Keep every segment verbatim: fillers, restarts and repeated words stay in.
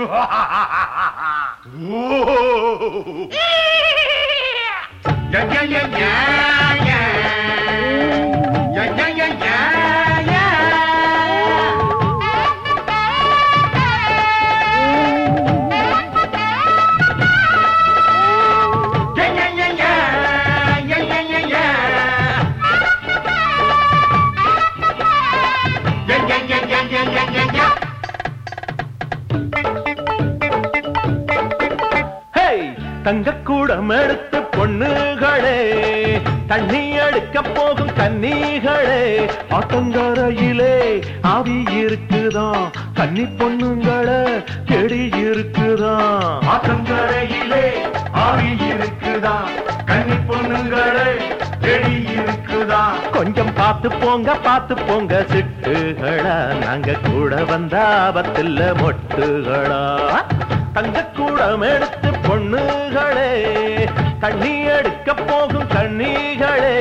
தங்கக்கூடம் எடுத்து பொண்ணுகளே, தண்ணி எடுக்க போகும் கன்னிகளே, ஆத்தங்கரையிலே ஆவி இருக்குதா, கன்னி பொண்ணுங்கள செடி இருக்குதா. ஆத்தங்கரையிலே ஆவி இருக்குதா, கன்னி பொண்ணுங்களே செடி இருக்குதா. கொஞ்சம் பார்த்து போங்க பார்த்து போங்க சிட்டுகளா, நாங்க கூட வந்த ஆபத்தில் மொட்டுகளா. தங்கக்கூடம் எடுத்து பொண்ணுகளே, தண்ணி எடுக்க போகும் கன்னிகளே.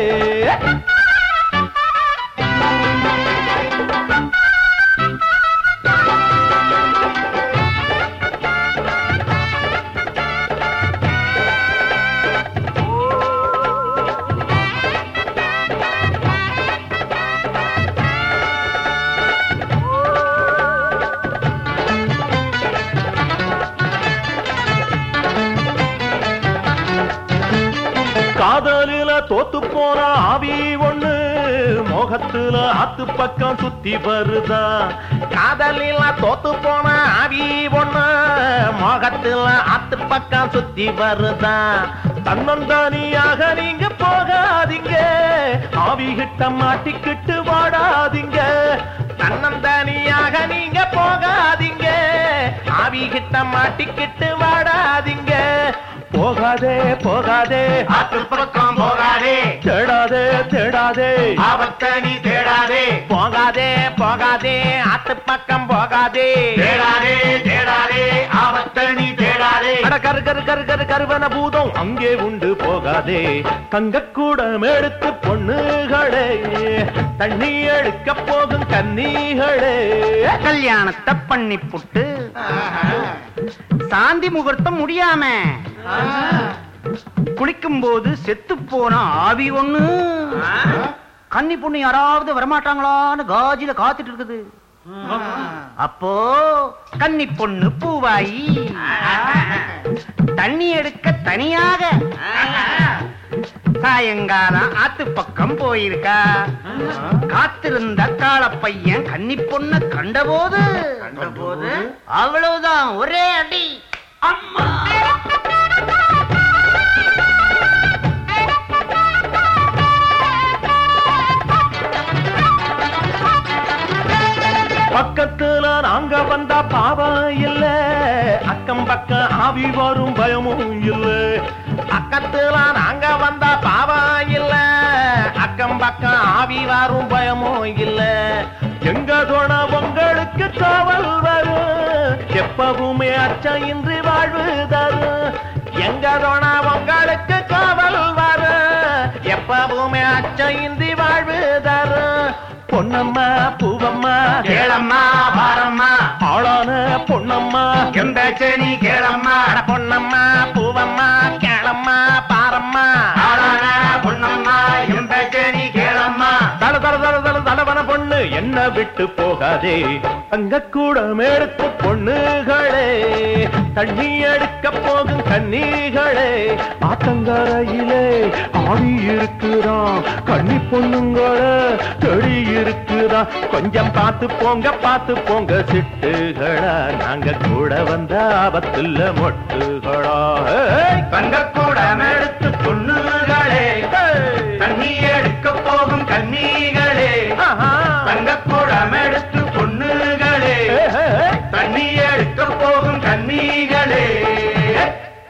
காதலில தோத்து போன ஆவி ஒண்ணு மோகத்துல ஆத்து பக்கம் சுத்தி வருதா. காதலில தோத்து போன ஆவி ஒண்ணு மோகத்துல ஆத்து பக்கம் சுத்தி வருதா. தன்னந்தனியாக நீங்க போகாதீங்க, ஆவி கிட்ட மாட்டிக்கிட்டு வாடாதீங்க. தன்னந்தனியாக நீங்க போகாதீங்க, ஆவி கிட்ட மாட்டிக்கிட்டு வாடாதீங்க. போகாதே போகாதே ஆத்து பக்கம் போகாதே, தேடாதே தேடாதே ஆபத்தை நீ தேடாதே. போகாதே போகாதே ஆத்து பக்கம் போகாதே, தேடாதே தேடாதே ஆபத்தை நீ தேடாதே. அட கரு கரு கரு கரு கருவன பூதம் அங்கே உண்டு போகாதே. தங்கக்கூடம் எடுத்து பொண்ணுகளே, தண்ணி எடுக்க போகும் கன்னிகளே. கல்யாணத்தை பண்ணி புட்டு சாந்தி முகூர்த்தம் முடியாம குளிக்கும் போது செத்து போன ஆவி ஒண்ணு கன்னி பொண்ணு யாராவது வரமாட்டாங்களான்னு காஜில காத்துட்டு இருக்குது. அப்போ கன்னி பொண்ணு பூவாயி தண்ணி எடுக்க தனியாக சாயங்காலம் ஆத்து பக்கம் போயிருக்கா. காத்திருந்த கால பையன் கன்னி பொண்ணு கண்டபோது கண்டபோது அவ்வளவுதான் ஒரே அடி. அம்மா பக்கத்துல நாங்க வந்தா பாவம் இல்ல, அக்கம் பக்கம் ஆவி வரும் பயமும் இல்ல. பக்கத்துல நாங்க வந்தா பாவம் இல்ல, அக்கம் பக்கம் ஆவி வரும் பயமும் இல்ல. எங்க தோண உங்களுக்கு காவல் வரும், எப்பவுமே அச்சம் இன்றி வாழ்வு தரும். எங்க தோண உங்களுக்கு காவல் வரும், எப்பவுமே அச்சம் இன்றி வாழ்வு தரும். பொன்னம்மா பூவம்மா கேளம்மா பாரம்மா, ஆளான பொன்னம்மா எந்த செனி கேளம்மா. பொன்னம்மா பூவம்மா கேளம்மா பாரம்மா, ஆளான பொன்னம்மா எந்த செனி கேளம்மா. தல தல தல தல தலவன பொண்ணு என்ன விட்டு போகாதே. தங்கக்கூடம் எடுத்து பொண்ணுகளே, தண்ணி எடுக்க போகும் கன்னிகளே. ஆத்தங்கரையிலே ஆவி இருக்குதா, கன்னி பொண்ணுங்கள செடி இருக்குதா. கொஞ்சம் பார்த்து போங்க பார்த்து போங்க சிட்டுகளா, நாங்க கூட வந்த ஆபத்துல மொட்டுகளா. தங்கக்கூடம் எடுத்து பொண்ணுகளே, தண்ணி எடுக்க